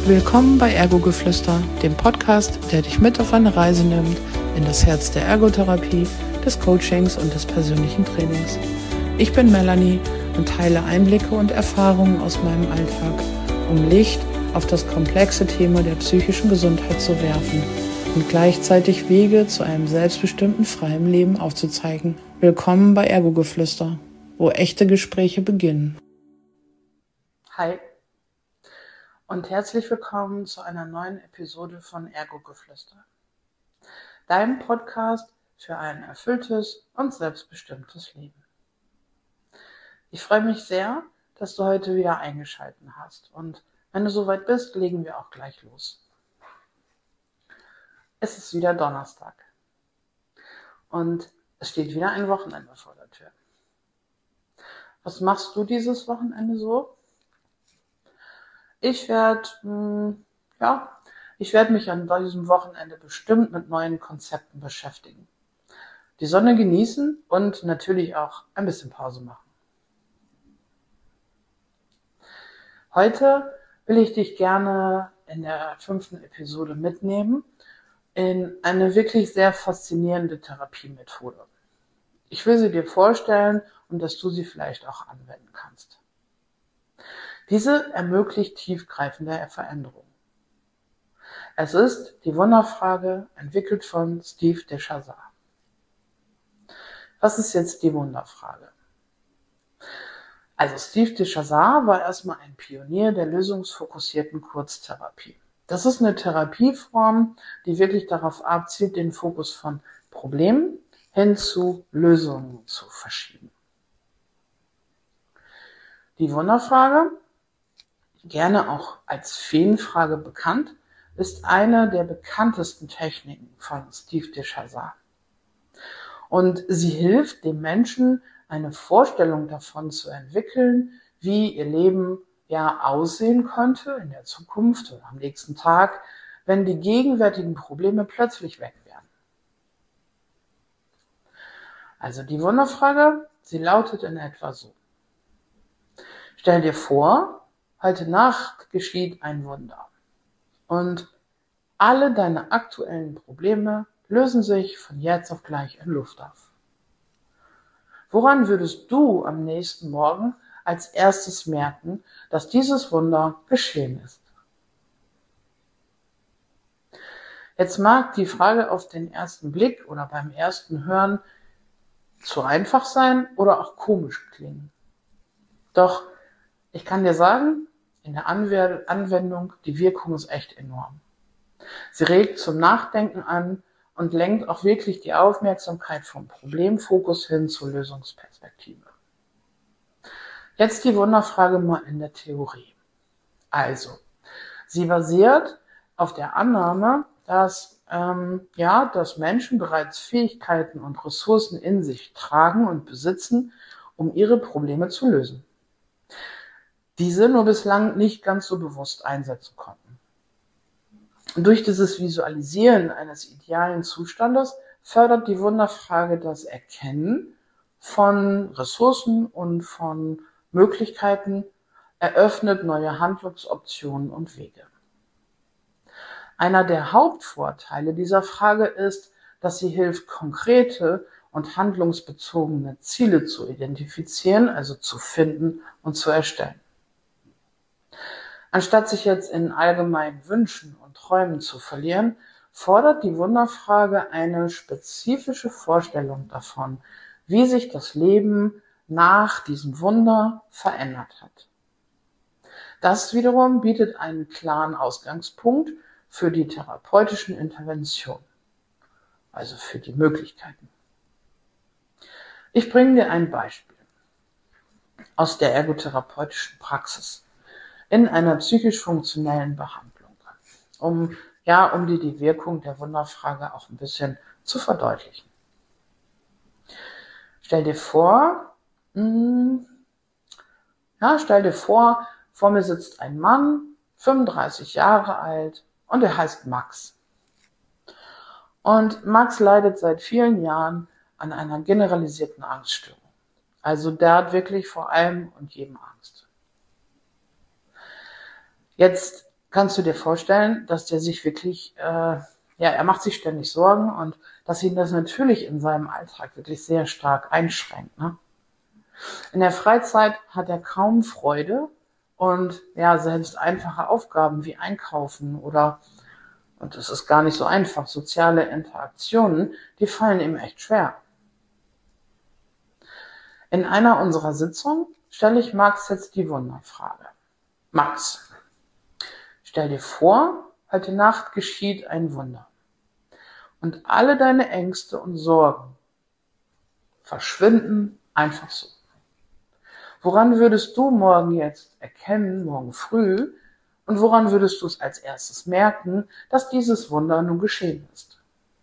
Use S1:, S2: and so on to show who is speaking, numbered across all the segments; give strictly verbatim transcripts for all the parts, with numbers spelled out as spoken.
S1: Willkommen bei Ergo-Geflüster, dem Podcast, der dich mit auf eine Reise nimmt in das Herz der Ergotherapie, des Coachings und des persönlichen Trainings. Ich bin Melanie und teile Einblicke und Erfahrungen aus meinem Alltag, um Licht auf das komplexe Thema der psychischen Gesundheit zu werfen und gleichzeitig Wege zu einem selbstbestimmten, freien Leben aufzuzeigen. Willkommen bei Ergo-Geflüster, wo echte Gespräche beginnen. Hi und herzlich willkommen zu einer neuen Episode von Ergo-Geflüster, deinem Podcast für ein erfülltes und selbstbestimmtes Leben. Ich freue mich sehr, dass du heute wieder eingeschaltet hast, und wenn du soweit bist, legen wir auch gleich los. Es ist wieder Donnerstag und es steht wieder ein Wochenende vor der Tür. Was machst du dieses Wochenende so? Ich werde, ja, ich werde mich an diesem Wochenende bestimmt mit neuen Konzepten beschäftigen. Die Sonne genießen und natürlich auch ein bisschen Pause machen. Heute will ich dich gerne in der fünften Episode mitnehmen in eine wirklich sehr faszinierende Therapiemethode. Ich will sie dir vorstellen und dass du sie vielleicht auch anwenden kannst. Diese ermöglicht tiefgreifende Veränderungen. Es ist die Wunderfrage, entwickelt von Steve de Chazal. Was ist jetzt die Wunderfrage? Also Steve de Chazal war erstmal ein Pionier der lösungsfokussierten Kurztherapie. Das ist eine Therapieform, die wirklich darauf abzielt, den Fokus von Problemen hin zu Lösungen zu verschieben. Die Wunderfrage, gerne auch als Feenfrage bekannt, ist eine der bekanntesten Techniken von Steve de Chazal. Und sie hilft dem Menschen, eine Vorstellung davon zu entwickeln, wie ihr Leben ja aussehen könnte in der Zukunft oder am nächsten Tag, wenn die gegenwärtigen Probleme plötzlich weg wären. Also die Wunderfrage, sie lautet in etwa so: Stell dir vor, heute Nacht geschieht ein Wunder und alle deine aktuellen Probleme lösen sich von jetzt auf gleich in Luft auf. Woran würdest du am nächsten Morgen als erstes merken, dass dieses Wunder geschehen ist? Jetzt mag die Frage auf den ersten Blick oder beim ersten Hören zu einfach sein oder auch komisch klingen. Doch ich kann dir sagen, in der Anwendung, die Wirkung ist echt enorm. Sie regt zum Nachdenken an und lenkt auch wirklich die Aufmerksamkeit vom Problemfokus hin zur Lösungsperspektive. Jetzt die Wunderfrage mal in der Theorie. Also, sie basiert auf der Annahme, dass, ähm, ja, dass Menschen bereits Fähigkeiten und Ressourcen in sich tragen und besitzen, um ihre Probleme zu lösen. Diese nur bislang nicht ganz so bewusst einsetzen konnten. Und durch dieses Visualisieren eines idealen Zustandes fördert die Wunderfrage das Erkennen von Ressourcen und von Möglichkeiten, eröffnet neue Handlungsoptionen und Wege. Einer der Hauptvorteile dieser Frage ist, dass sie hilft, konkrete und handlungsbezogene Ziele zu identifizieren, also zu finden und zu erstellen. Anstatt sich jetzt in allgemeinen Wünschen und Träumen zu verlieren, fordert die Wunderfrage eine spezifische Vorstellung davon, wie sich das Leben nach diesem Wunder verändert hat. Das wiederum bietet einen klaren Ausgangspunkt für die therapeutischen Interventionen, also für die Möglichkeiten. Ich bringe dir ein Beispiel aus der ergotherapeutischen Praxis in einer psychisch-funktionellen Behandlung, um, ja, um dir die Wirkung der Wunderfrage auch ein bisschen zu verdeutlichen. Stell dir vor, mh, ja, stell dir vor, vor mir sitzt ein Mann, fünfunddreißig Jahre alt, und er heißt Max. Und Max leidet seit vielen Jahren an einer generalisierten Angststörung. Also der hat wirklich vor allem und jedem Angst. Jetzt kannst du dir vorstellen, dass der sich wirklich, äh, ja, er macht sich ständig Sorgen und dass ihn das natürlich in seinem Alltag wirklich sehr stark einschränkt. Ne? In der Freizeit hat er kaum Freude und ja, selbst einfache Aufgaben wie Einkaufen oder, und das ist gar nicht so einfach, soziale Interaktionen, die fallen ihm echt schwer. In einer unserer Sitzungen stelle ich Max jetzt die Wunderfrage. Max, stell dir vor, heute Nacht geschieht ein Wunder. Und alle deine Ängste und Sorgen verschwinden einfach so. Woran würdest du morgen jetzt erkennen, morgen früh, und woran würdest du es als erstes merken, dass dieses Wunder nun geschehen ist?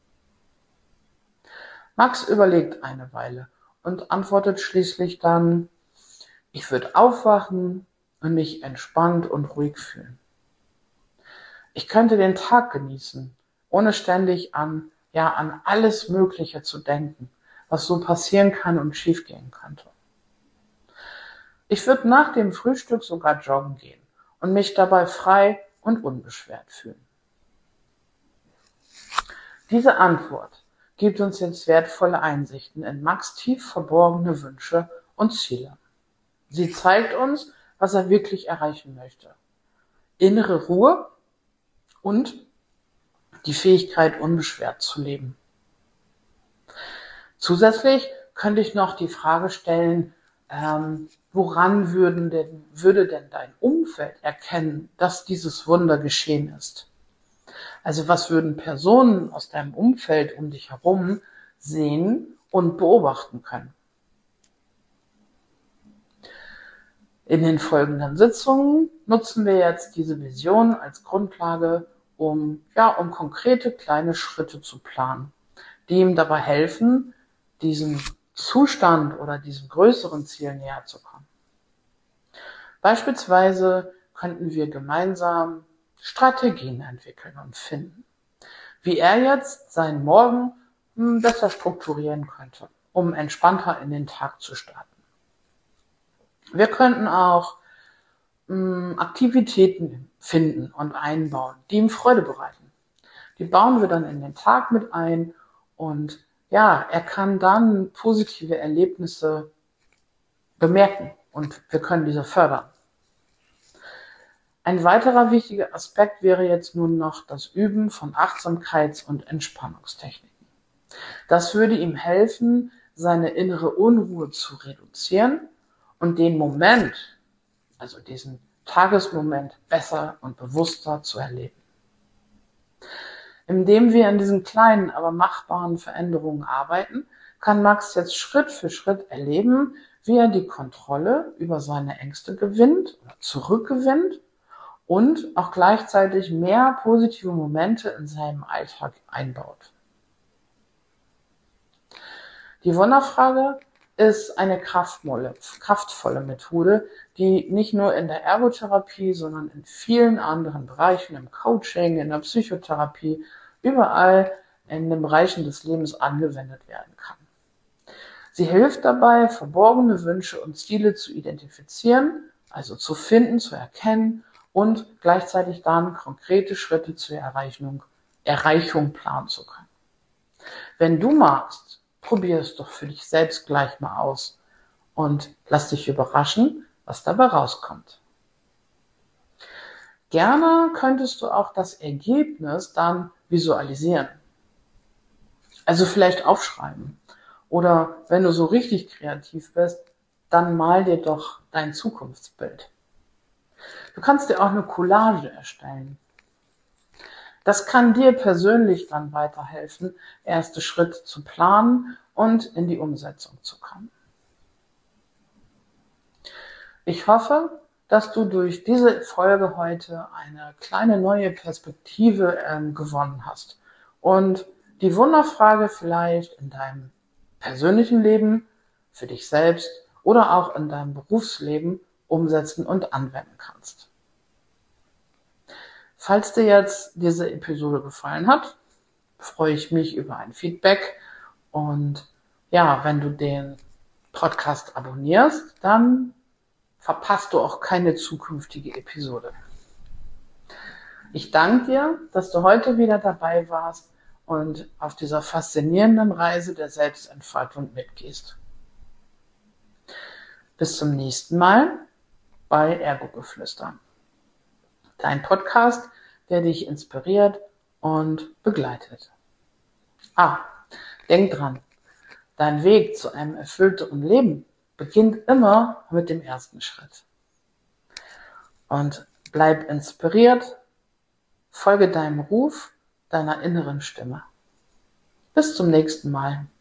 S1: Max überlegt eine Weile und antwortet schließlich dann, ich würde aufwachen und mich entspannt und ruhig fühlen. Ich könnte den Tag genießen, ohne ständig an, ja, an alles Mögliche zu denken, was so passieren kann und schiefgehen könnte. Ich würde nach dem Frühstück sogar joggen gehen und mich dabei frei und unbeschwert fühlen. Diese Antwort gibt uns jetzt wertvolle Einsichten in Max' tief verborgene Wünsche und Ziele. Sie zeigt uns, was er wirklich erreichen möchte. Innere Ruhe und die Fähigkeit, unbeschwert zu leben. Zusätzlich könnte ich noch die Frage stellen, ähm, woran würden denn, würde denn dein Umfeld erkennen, dass dieses Wunder geschehen ist? Also was würden Personen aus deinem Umfeld um dich herum sehen und beobachten können? In den folgenden Sitzungen nutzen wir jetzt diese Vision als Grundlage, um, ja, um konkrete kleine Schritte zu planen, die ihm dabei helfen, diesem Zustand oder diesem größeren Ziel näher zu kommen. Beispielsweise könnten wir gemeinsam Strategien entwickeln und finden, wie er jetzt seinen Morgen besser strukturieren könnte, um entspannter in den Tag zu starten. Wir könnten auch mh, Aktivitäten finden und einbauen, die ihm Freude bereiten. Die bauen wir dann in den Tag mit ein und ja, er kann dann positive Erlebnisse bemerken und wir können diese fördern. Ein weiterer wichtiger Aspekt wäre jetzt nun noch das Üben von Achtsamkeits- und Entspannungstechniken. Das würde ihm helfen, seine innere Unruhe zu reduzieren und den Moment, also diesen Tagesmoment, besser und bewusster zu erleben. Indem wir an diesen kleinen, aber machbaren Veränderungen arbeiten, kann Max jetzt Schritt für Schritt erleben, wie er die Kontrolle über seine Ängste gewinnt oder zurückgewinnt und auch gleichzeitig mehr positive Momente in seinem Alltag einbaut. Die Wunderfrage ist eine kraftvolle Methode, die nicht nur in der Ergotherapie, sondern in vielen anderen Bereichen, im Coaching, in der Psychotherapie, überall in den Bereichen des Lebens angewendet werden kann. Sie hilft dabei, verborgene Wünsche und Ziele zu identifizieren, also zu finden, zu erkennen und gleichzeitig dann konkrete Schritte zur Erreichung, Erreichung planen zu können. Wenn du magst, probier es doch für dich selbst gleich mal aus und lass dich überraschen, was dabei rauskommt. Gerne könntest du auch das Ergebnis dann visualisieren. Also vielleicht aufschreiben. Oder wenn du so richtig kreativ bist, dann mal dir doch dein Zukunftsbild. Du kannst dir auch eine Collage erstellen. Das kann dir persönlich dann weiterhelfen, erste Schritte zu planen und in die Umsetzung zu kommen. Ich hoffe, dass du durch diese Folge heute eine kleine neue Perspektive ähm, gewonnen hast und die Wunderfrage vielleicht in deinem persönlichen Leben, für dich selbst oder auch in deinem Berufsleben umsetzen und anwenden kannst. Falls dir jetzt diese Episode gefallen hat, freue ich mich über ein Feedback und ja, wenn du den Podcast abonnierst, dann verpasst du auch keine zukünftige Episode. Ich danke dir, dass du heute wieder dabei warst und auf dieser faszinierenden Reise der Selbstentfaltung mitgehst. Bis zum nächsten Mal bei Ergo-Geflüster. Dein Podcast, der dich inspiriert und begleitet. Ah, denk dran, dein Weg zu einem erfüllteren Leben beginnt immer mit dem ersten Schritt. Und bleib inspiriert, folge deinem Ruf, deiner inneren Stimme. Bis zum nächsten Mal.